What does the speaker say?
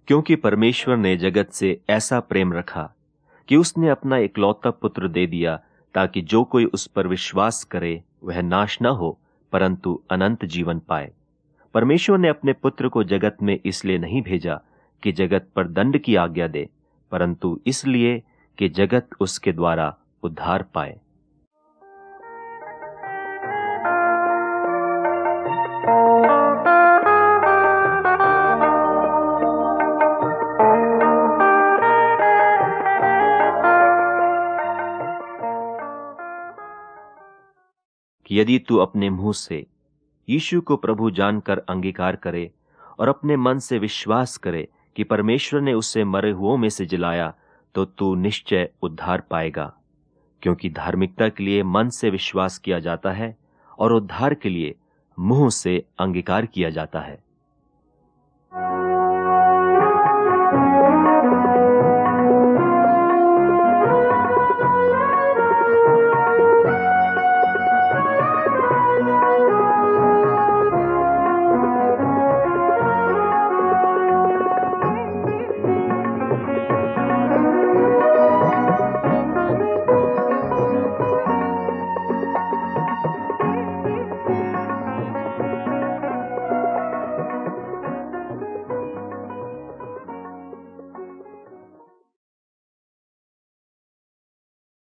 क्योंकि परमेश्वर ने जगत से ऐसा प्रेम रखा कि उसने अपना इकलौता पुत्र दे दिया, ताकि जो कोई उस पर विश्वास करे वह नाश न हो परंतु अनंत जीवन पाए। परमेश्वर ने अपने पुत्र को जगत में इसलिए नहीं भेजा कि जगत पर दंड की आज्ञा दे, परंतु इसलिए कि जगत उसके द्वारा उद्धार पाए। कि यदि तू अपने मुंह से यीशु को प्रभु जानकर अंगीकार करे और अपने मन से विश्वास करे कि परमेश्वर ने उसे मरे हुओं में से जिलाया, तो तू निश्चय उद्धार पाएगा। क्योंकि धार्मिकता के लिए मन से विश्वास किया जाता है और उद्धार के लिए मुंह से अंगीकार किया जाता है।